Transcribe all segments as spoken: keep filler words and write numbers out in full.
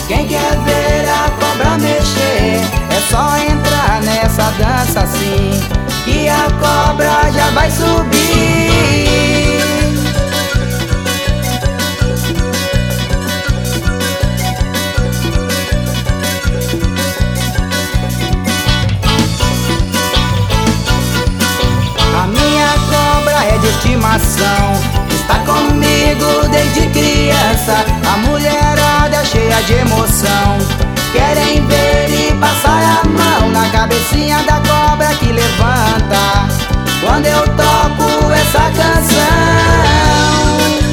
Quem quer ver a cobra mexer, é só entrar nessa dança assim, que a cobra já vai subir. A minha cobra é de estimação, está comigo desde criança. A mulherada é cheia de emoção, querem ver e passar a mão na cabecinha da cobra que levanta quando eu toco essa canção.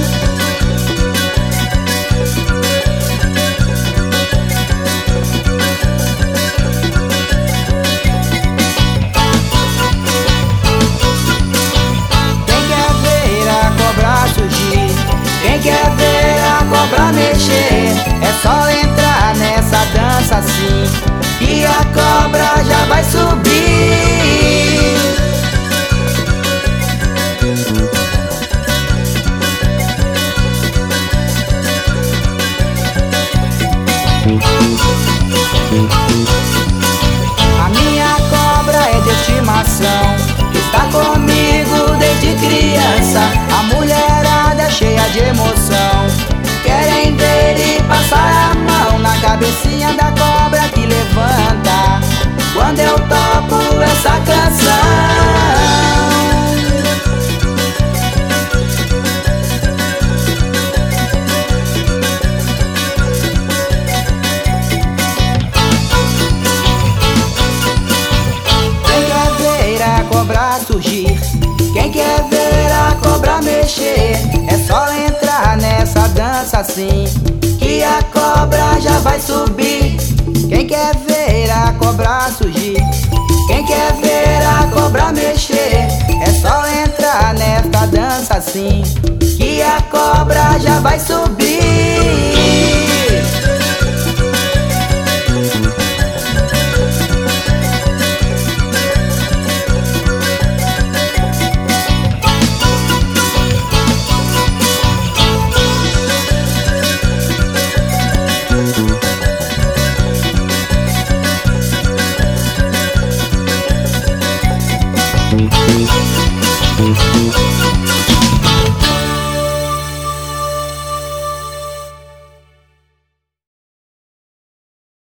Quem quer ver a cobra mexer, é só entrar nessa dança assim, que a cobra já vai subir. A minha cobra é de estimação, está comigo desde criança. A mulherada é cheia de emoção, querem ver e passar a mão na cabecinha da cobra que levanta quando eu toco essa canção. Surgir. Quem quer ver a cobra mexer, é só entrar nessa dança assim, que a cobra já vai subir. Quem quer ver a cobra surgir, quem quer ver a cobra mexer, é só entrar nessa dança assim, que a cobra já vai subir. Música